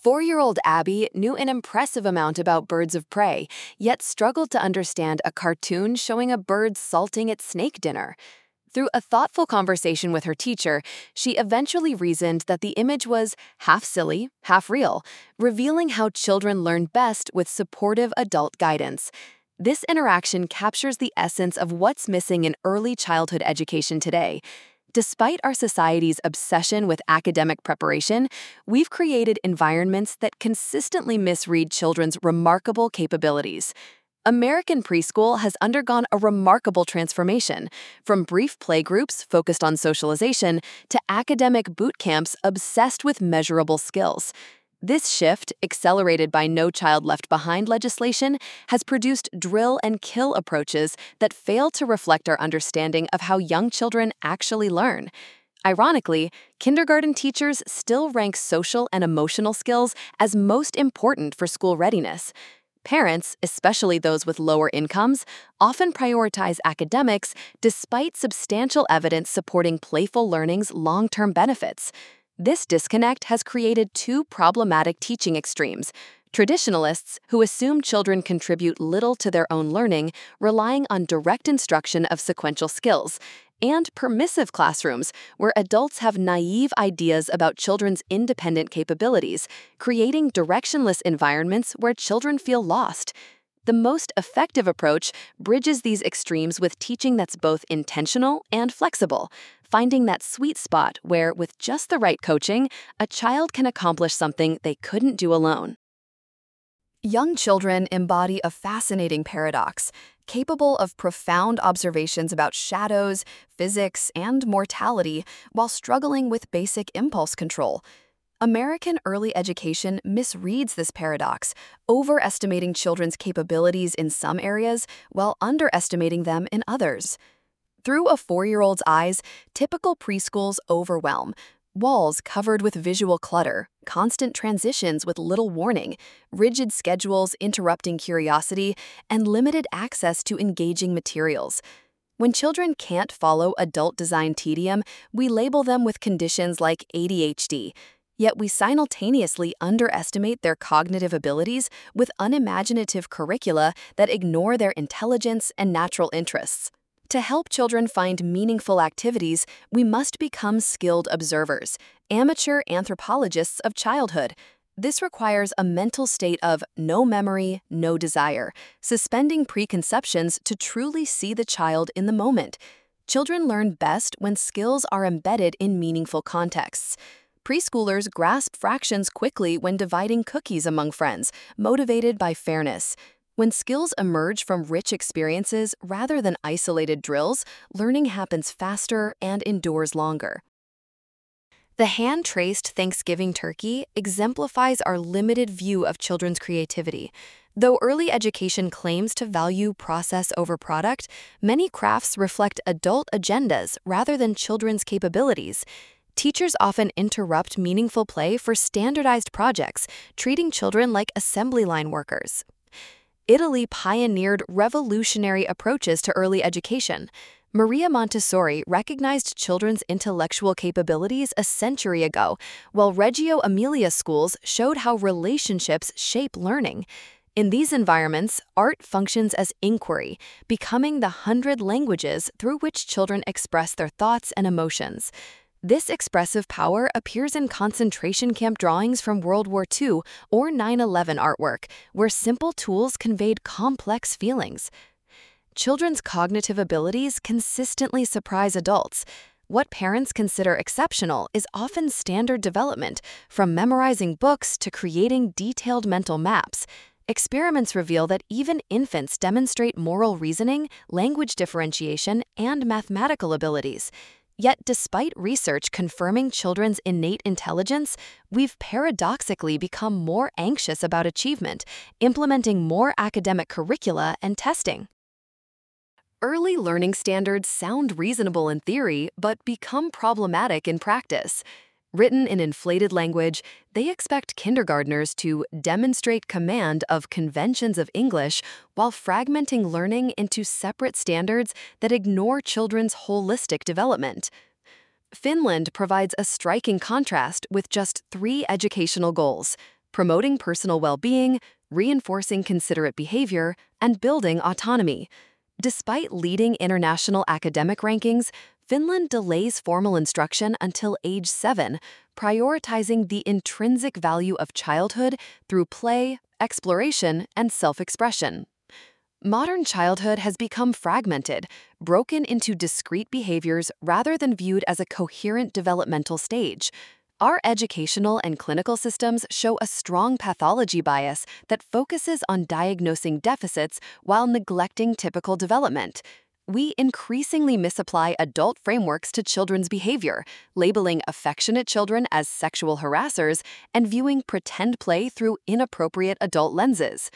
4-year-old Abby knew an impressive amount about birds of prey, yet struggled to understand a cartoon showing a bird salting its snake dinner. Through a thoughtful conversation with her teacher, she eventually reasoned that the image was half silly, half real, revealing how children learn best with supportive adult guidance. This interaction captures the essence of what's missing in early childhood education today. Despite our society's obsession with academic preparation, we've created environments that consistently misread children's remarkable capabilities. American preschool has undergone a remarkable transformation, from brief playgroups focused on socialization to academic boot camps obsessed with measurable skills. This shift, accelerated by No Child Left Behind legislation, has produced drill and kill approaches that fail to reflect our understanding of how young children actually learn. Ironically, kindergarten teachers still rank social and emotional skills as most important for school readiness. Parents, especially those with lower incomes, often prioritize academics despite substantial evidence supporting playful learning's long-term benefits. This disconnect has created two problematic teaching extremes: traditionalists, who assume children contribute little to their own learning, relying on direct instruction of sequential skills, and permissive classrooms, where adults have naive ideas about children's independent capabilities, creating directionless environments where children feel lost. The most effective approach bridges these extremes with teaching that's both intentional and flexible, finding that sweet spot where, with just the right coaching, a child can accomplish something they couldn't do alone. Young children embody a fascinating paradox, capable of profound observations about shadows, physics, and mortality while struggling with basic impulse control. American early education misreads this paradox, overestimating children's capabilities in some areas while underestimating them in others. Through a 4-year-old's eyes, typical preschools overwhelm. Walls covered with visual clutter, constant transitions with little warning, rigid schedules interrupting curiosity, and limited access to engaging materials. When children can't follow adult-designed tedium, we label them with conditions like ADHD. Yet we simultaneously underestimate their cognitive abilities with unimaginative curricula that ignore their intelligence and natural interests. To help children find meaningful activities, we must become skilled observers, amateur anthropologists of childhood. This requires a mental state of no memory, no desire, suspending preconceptions to truly see the child in the moment. Children learn best when skills are embedded in meaningful contexts. Preschoolers grasp fractions quickly when dividing cookies among friends, motivated by fairness. When skills emerge from rich experiences rather than isolated drills, learning happens faster and endures longer. The hand-traced Thanksgiving turkey exemplifies our limited view of children's creativity. Though early education claims to value process over product, many crafts reflect adult agendas rather than children's capabilities. Teachers often interrupt meaningful play for standardized projects, treating children like assembly line workers. Italy pioneered revolutionary approaches to early education. Maria Montessori recognized children's intellectual capabilities a century ago, while Reggio Emilia schools showed how relationships shape learning. In these environments, art functions as inquiry, becoming the 100 languages through which children express their thoughts and emotions. This expressive power appears in concentration camp drawings from World War II or 9/11 artwork, where simple tools conveyed complex feelings. Children's cognitive abilities consistently surprise adults. What parents consider exceptional is often standard development, from memorizing books to creating detailed mental maps. Experiments reveal that even infants demonstrate moral reasoning, language differentiation, and mathematical abilities. Yet, despite research confirming children's innate intelligence, we've paradoxically become more anxious about achievement, implementing more academic curricula and testing. Early learning standards sound reasonable in theory, but become problematic in practice. Written in inflated language, they expect kindergartners to demonstrate command of conventions of English while fragmenting learning into separate standards that ignore children's holistic development. Finland provides a striking contrast with just 3 educational goals: promoting personal well-being, reinforcing considerate behavior, and building autonomy. Despite leading international academic rankings, Finland delays formal instruction until age 7, prioritizing the intrinsic value of childhood through play, exploration, and self-expression. Modern childhood has become fragmented, broken into discrete behaviors rather than viewed as a coherent developmental stage. Our educational and clinical systems show a strong pathology bias that focuses on diagnosing deficits while neglecting typical development. We increasingly misapply adult frameworks to children's behavior, labeling affectionate children as sexual harassers and viewing pretend play through inappropriate adult lenses.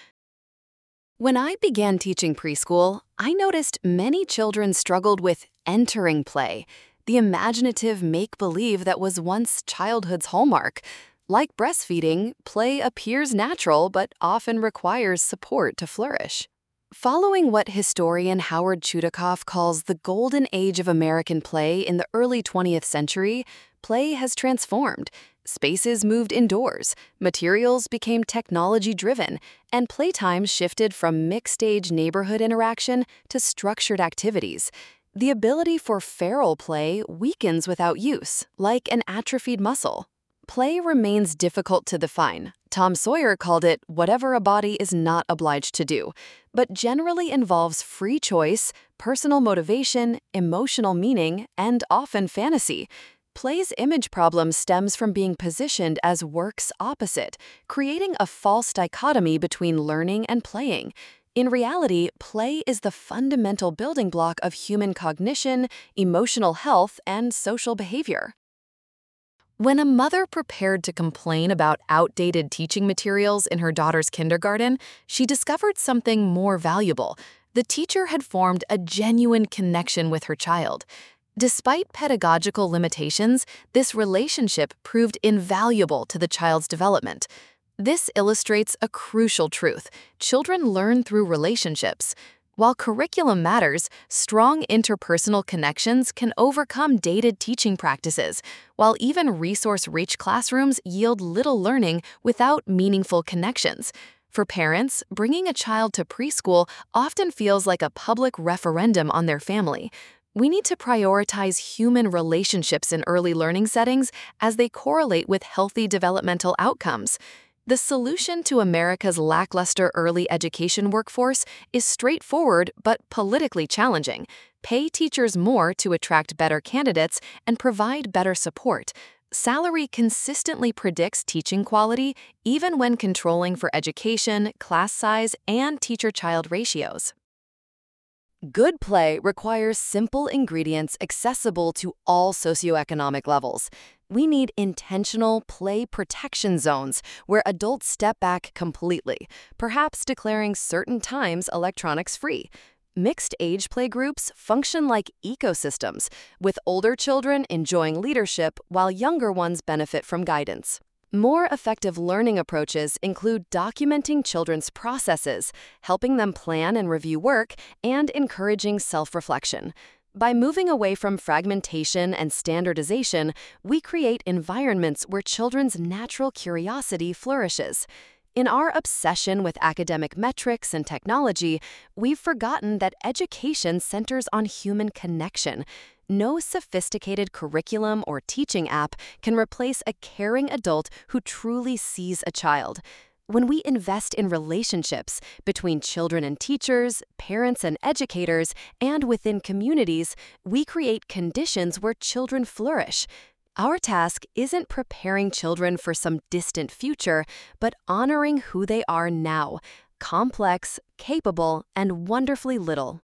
When I began teaching preschool, I noticed many children struggled with entering play, the imaginative make-believe that was once childhood's hallmark. Like breastfeeding, play appears natural but often requires support to flourish. Following what historian Howard Chudakoff calls the golden age of American play in the early 20th century, play has transformed. Spaces moved indoors, materials became technology-driven, and playtime shifted from mixed-age neighborhood interaction to structured activities. The ability for feral play weakens without use, like an atrophied muscle. Play remains difficult to define. Tom Sawyer called it whatever a body is not obliged to do, but generally involves free choice, personal motivation, emotional meaning, and often fantasy. Play's image problem stems from being positioned as work's opposite, creating a false dichotomy between learning and playing. In reality, play is the fundamental building block of human cognition, emotional health, and social behavior. When a mother prepared to complain about outdated teaching materials in her daughter's kindergarten, she discovered something more valuable. The teacher had formed a genuine connection with her child. Despite pedagogical limitations, this relationship proved invaluable to the child's development. This illustrates a crucial truth: children learn through relationships. While curriculum matters, strong interpersonal connections can overcome dated teaching practices, while even resource-rich classrooms yield little learning without meaningful connections. For parents, bringing a child to preschool often feels like a public referendum on their family. We need to prioritize human relationships in early learning settings as they correlate with healthy developmental outcomes. The solution to America's lackluster early education workforce is straightforward but politically challenging. Pay teachers more to attract better candidates and provide better support. Salary consistently predicts teaching quality, even when controlling for education, class size, and teacher-child ratios. Good play requires simple ingredients accessible to all socioeconomic levels. We need intentional play protection zones where adults step back completely, perhaps declaring certain times electronics free. Mixed-age playgroups function like ecosystems, with older children enjoying leadership while younger ones benefit from guidance. More effective learning approaches include documenting children's processes, helping them plan and review work, and encouraging self-reflection. By moving away from fragmentation and standardization, we create environments where children's natural curiosity flourishes. In our obsession with academic metrics and technology, we've forgotten that education centers on human connection. No sophisticated curriculum or teaching app can replace a caring adult who truly sees a child. When we invest in relationships between children and teachers, parents and educators, and within communities, we create conditions where children flourish. Our task isn't preparing children for some distant future, but honoring who they are now: complex, capable, and wonderfully little.